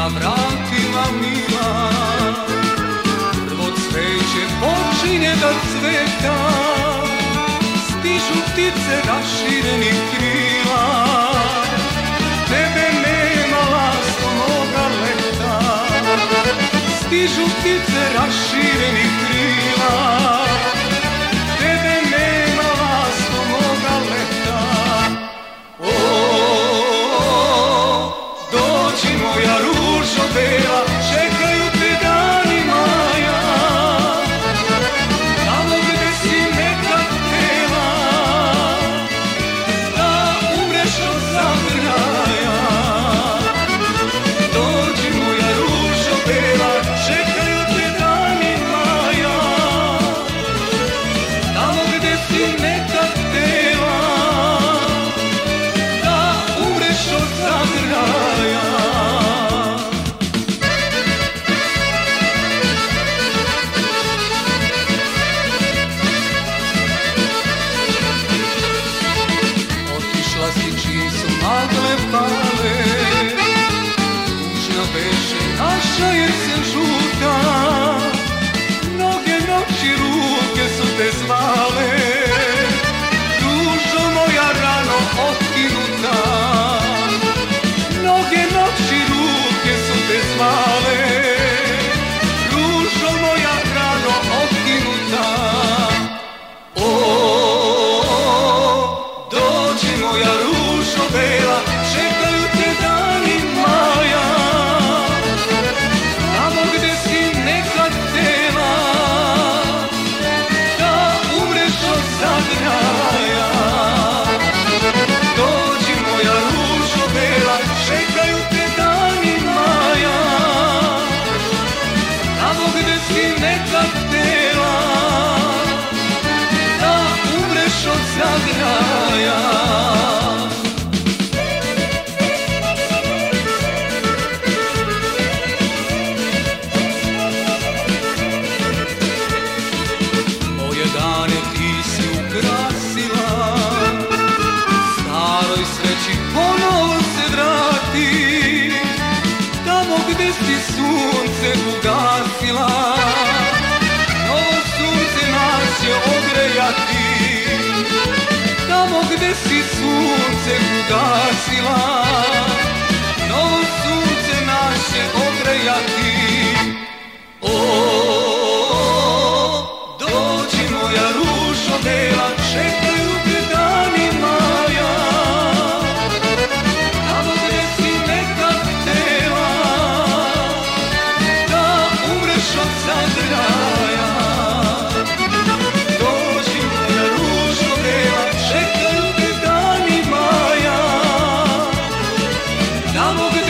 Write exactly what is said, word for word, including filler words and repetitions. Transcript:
na vratima mila, prvo cveće počinje da cveta, stižu ptice raširenih krila, tebe nema lasto moga leta, stižu ptice raširenih krila, tebe nema lasto moga leta. O, dođi moja ružo bela, čekaju te dani maja, tamo gde si nekad htela da umreš od zagrljaja. Dođi moja ružo bela, čekaju te dani maja, tamo gde si nekad htela da umreš od zagrljaja. Magle pale, tužna beše naša jesen žuta, mnoge noći ruke su te zvale, dušo moja rano otkinuta, mnoge noći ruke su te zvale, dušo moja rano otkinuta. O, dođi moja ružo bela, čekaju te dani maja, tamo gde si nekad htela da umreš od zagrljaja. Dođi moja ružo bela, čekaju te dani maja, tamo gde si nekad htela da umreš od zagrljaja. Gde si sunce ugasila, novo sunce nas će ogrejati. Tamo gde si sunce ugasila, novo sunce nas će ogrejati. O, dođi moja ružo bela, čekaju te dani maja, tamo gde si nekad htela od zagrljaja. Dođi moja ružo bela, čekaju te dani maja, tamo gde